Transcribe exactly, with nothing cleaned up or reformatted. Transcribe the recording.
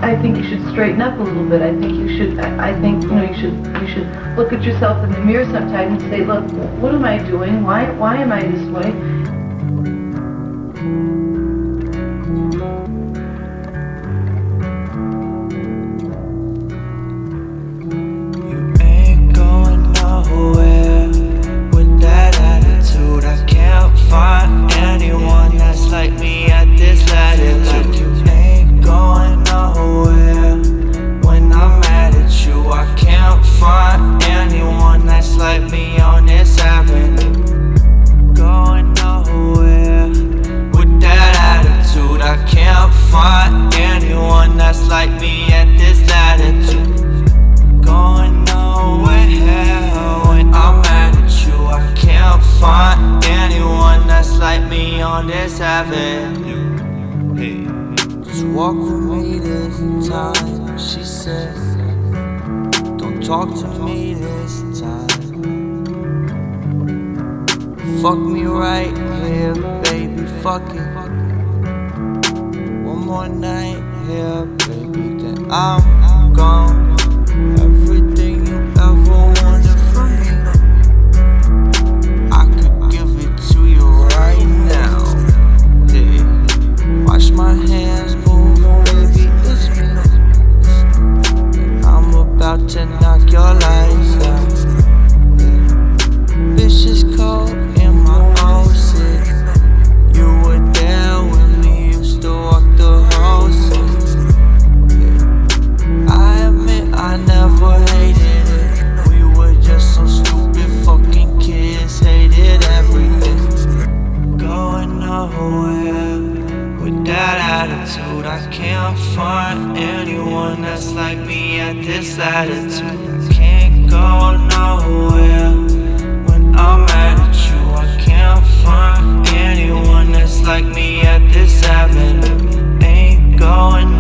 I think you should straighten up a little bit. I think you should, I, I think, you know, you should, you should look at yourself in the mirror sometime and say, look, what am I doing? Why, why am I this way? You ain't going nowhere with that attitude. I can't find anyone that's like me at this latitude. You ain't going nowhere when I'm mad at you. I can't find anyone that's like me on this avenue. Going nowhere with that attitude. I can't find anyone that's like me at this latitude. Going nowhere when I'm mad at you. I can't find anyone that's like me on this avenue. Hey. Just walk with me this time, she said. Don't talk to me this time. Fuck me right here, baby, fuck it. One more night here, baby, then I'm gone. Everything you ever wanted from me, I could give it to you right now. Hey, watch my hands move, baby, it's me. I'm about to knock your lights out. Yeah. Bitch is cold in my old city. You were there when we used to walk the whole city. Yeah. I admit I never hated it. We were just some stupid fucking kids, hated everything. Going nowhere with that attitude. I can't find anyone that's like me at this latitude. Can't go nowhere when I'm mad at you. I can't find anyone that's like me at this avenue. Ain't going